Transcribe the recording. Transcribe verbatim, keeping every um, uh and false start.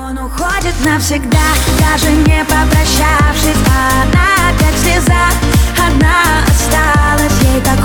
Он уходит навсегда, даже не попрощавшись. А она как слеза, одна осталась. Ей так